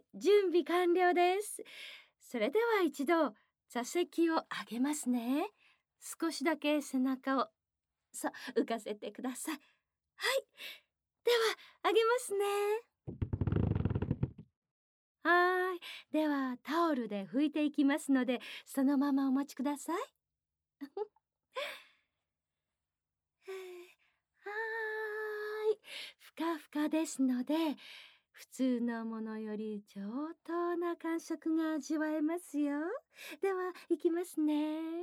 準備完了です。それでは一度座席を上げますね。少しだけ背中を浮かせてください。はい、では上げますね。はい、ではタオルで拭いていきますので、そのままお待ちください。はーい、ふかふかですので、普通のものより上等な感触が味わえますよ。では、いきますね。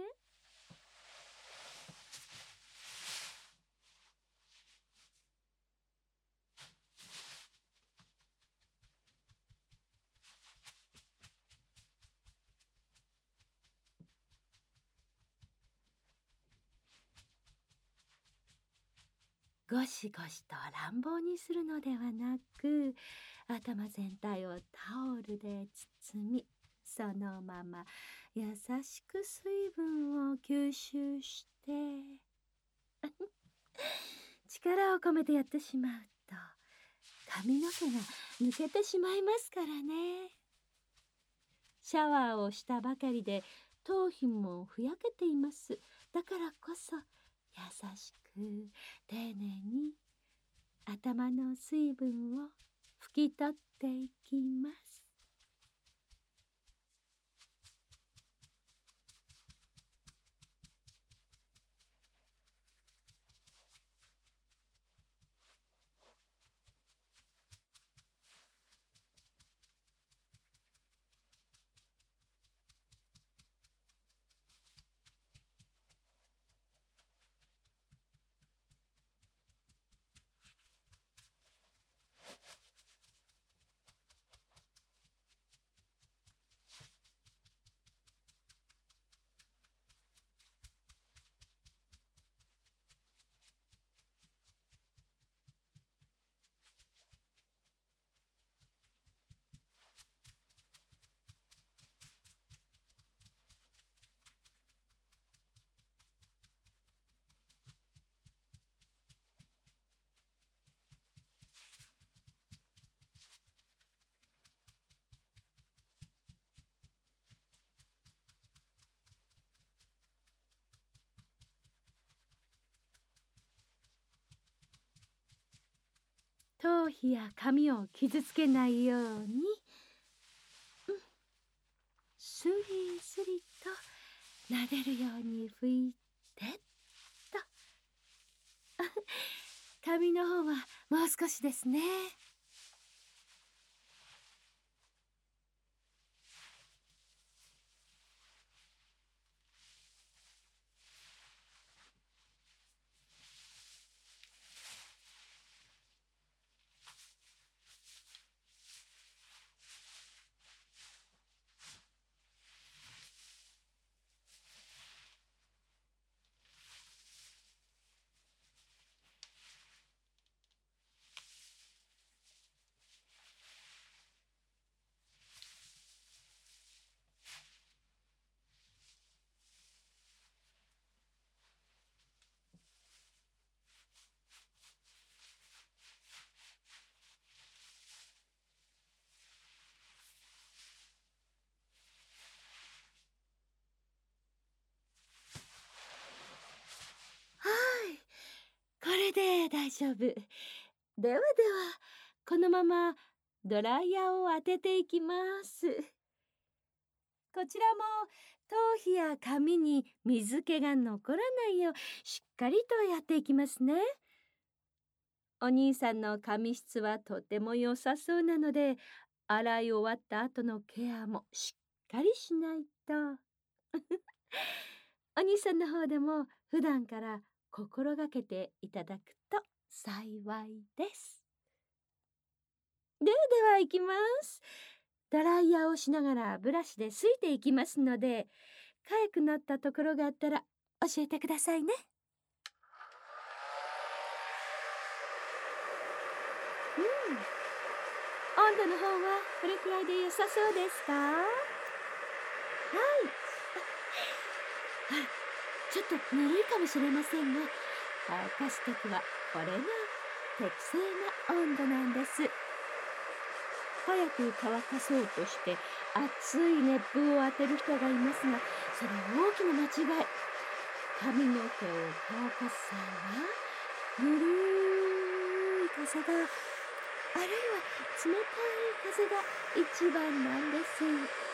ゴシゴシと乱暴にするのではなく、頭全体をタオルで包み、そのまま優しく水分を吸収して力を込めてやってしまうと髪の毛が抜けてしまいますからね。シャワーをしたばかりで頭皮もふやけています。だからこそ優しく丁寧に頭の水分を拭き取っていきます。頭皮や髪を傷つけないように、スリスリと撫でるように拭いてと髪の方はもう少しですね。はい、これで大丈夫。ではこのままドライヤーを当てていきます。こちらも頭皮や髪に水気が残らないようしっかりとやっていきますね。お兄さんの髪質はとても良さそうなので、洗い終わった後のケアもしっかりしないと。お兄さんの方でも普段から心がけていただくと幸いです。では行きます。ドライヤーをしながらブラシですいていきますので、痒くなったところがあったら教えてくださいね。温度の方はこれくらいで良さそうですか？はい。ちょっとぬるいかもしれませんが、乾かすときはこれが適正な温度なんです。 早く乾かそうとして熱い熱風を当てる人がいますが、それは大きな間違い。髪の毛を乾かす際は、ゆるい風が、あるいは冷たい風が一番なんです。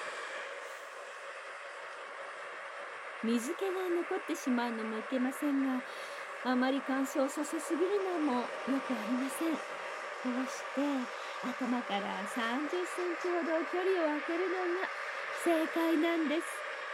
水気が残ってしまうのもいけませんが、あまり乾燥させすぎるのもよくありません。こうして頭から30センチほど距離を空けるのが正解なんです。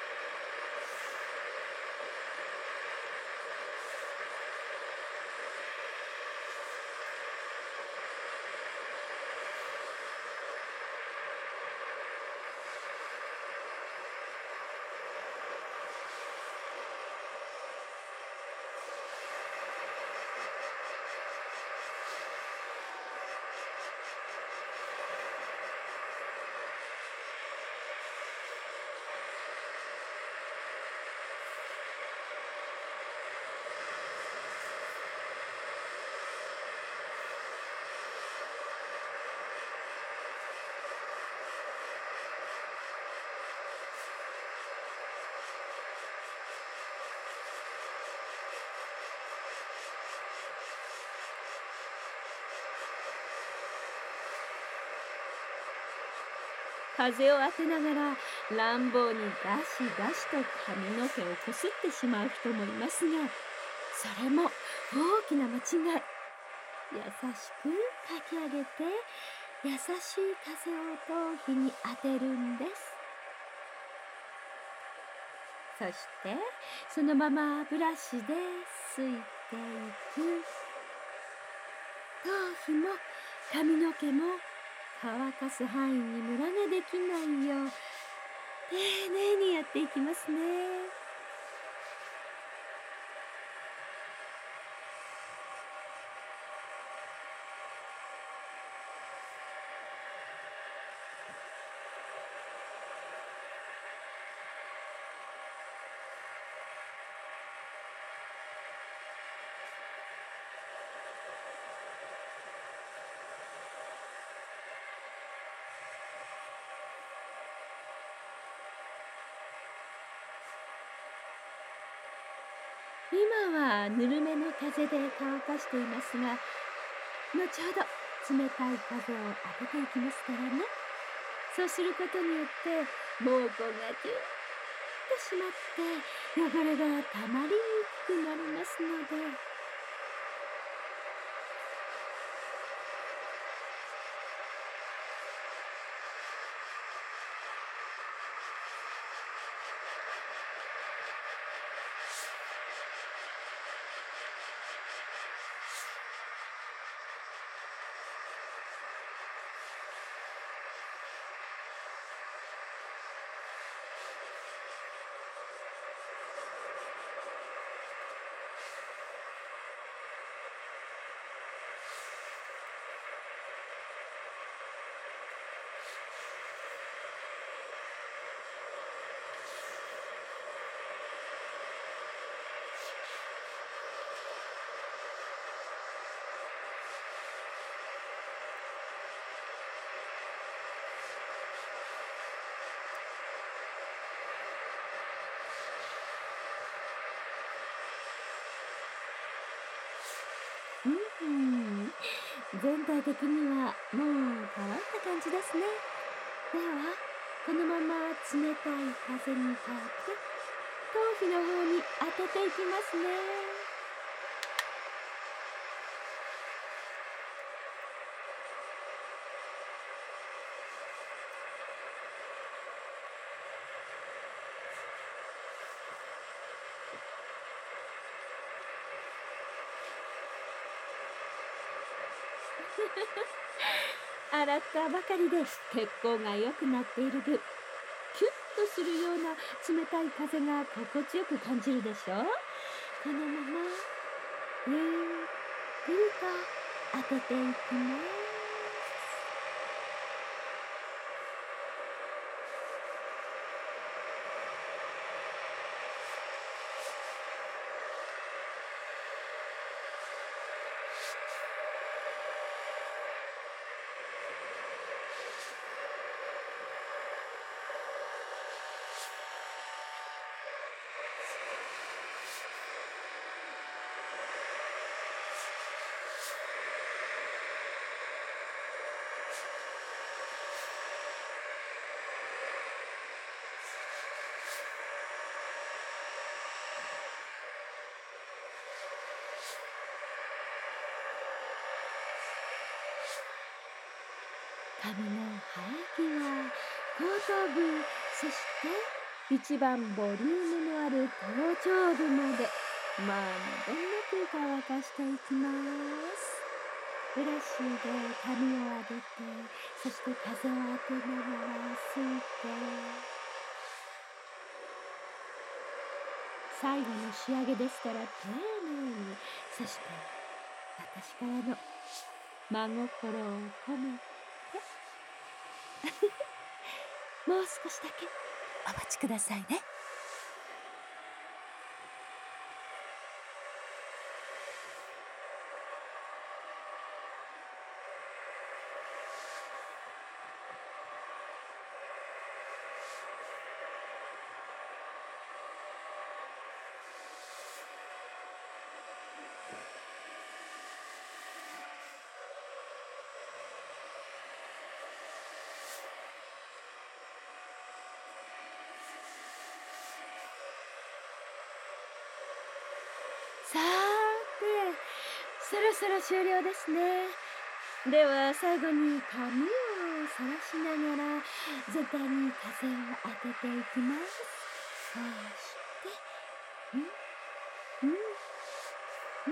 風を当てながら乱暴にガシガシと髪の毛をこすってしまう人もいますが、それも大きな間違い。優しくかき上げて、優しい風を頭皮に当てるんです。そしてそのままブラシで拭いていく。頭皮も髪の毛も乾かす範囲にムラができないよう丁寧にやっていきますね。今はぬるめの風で乾かしていますが、後ほど冷たい風を当てていきますからね。そうすることによって毛根がぎゅっと締まって汚れがたまりにくくなりますので。全体的にはもう乾いた感じですね。ではこのまま冷たい風に変えて頭皮の方に当てていきますね。洗ったばかりで血行が良くなっている分、キュッとするような冷たい風が心地よく感じるでしょう。このままゆっくりと当てていきます。 髪の生え際、後頭部、そして一番ボリュームのある頭頂部までまんべんなく乾かしていきます。ブラシで髪を上げて、そして風を当てながら吸って、最後の仕上げですから丁寧に、そして私からの真心を込めてもう少しだけお待ちくださいね。さーて、そろそろ終了ですね。では最後に髪をさらしながら全体に風を当てていきます。そしてうんうんうん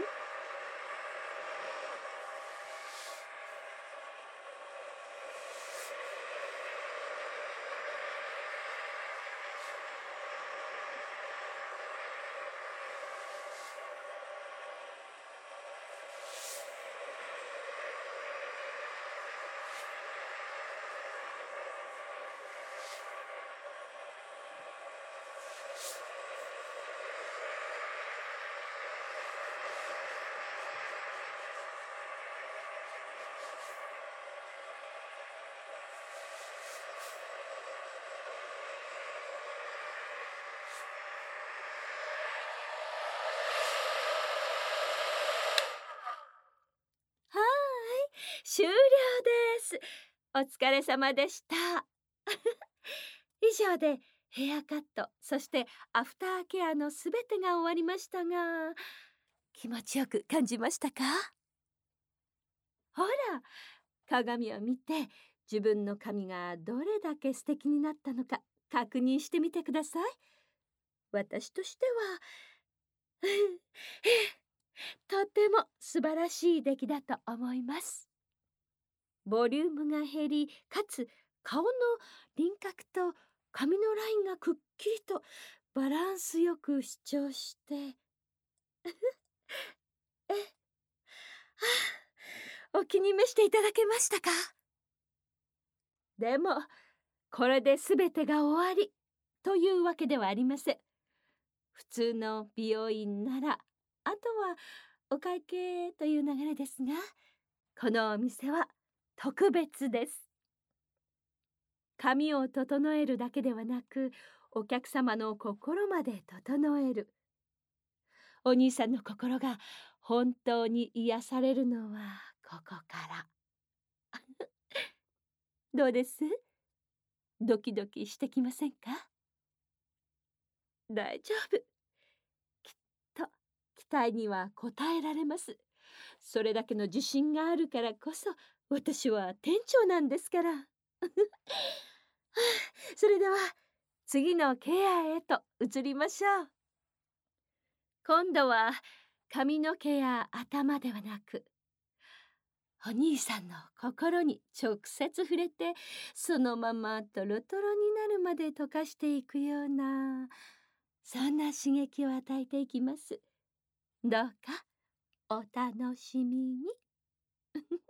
はーい、終了です。お疲れ様でした。以上でヘアカット、そしてアフターケアのすべてが終わりましたが、気持ちよく感じましたか？ほら、鏡を見て自分の髪がどれだけ素敵になったのか確認してみてください。私としてはとても素晴らしい出来だと思います。ボリュームが減り、かつ顔の輪郭と髪のラインがくっきりとバランスよく主張してえ、お気に召していただけましたか？でもこれで全てが終わりというわけではありません。普通の美容院ならあとはお会計という流れですが、このお店は特別です。髪を整えるだけではなく、お客様の心まで整える。お兄さんの心が本当に癒されるのはここから。どうです？ドキドキしてきませんか？大丈夫。きっと期待には応えられます。それだけの自信があるからこそ、私は店長なんですから。それでは次のケアへと移りましょう。今度は髪の毛や頭ではなく、お兄さんの心に直接触れて、そのままトロトロになるまで溶かしていくような、そんな刺激を与えていきます。どうかお楽しみに。